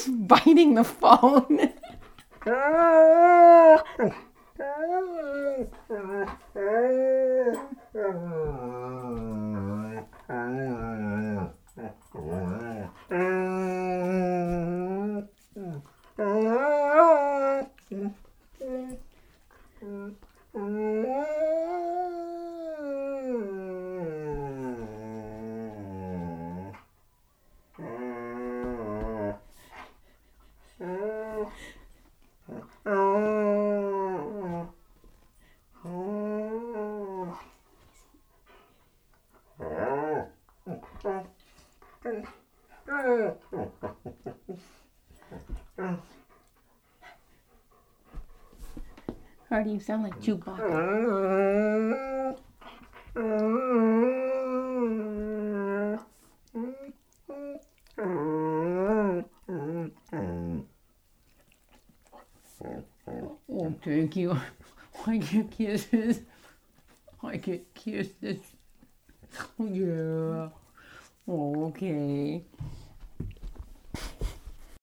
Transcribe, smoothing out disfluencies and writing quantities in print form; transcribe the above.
biting the phone. Hardy, you sound like Chewbacca. Oh, thank you. I get kisses. I get kisses. Yeah. Oh, okay.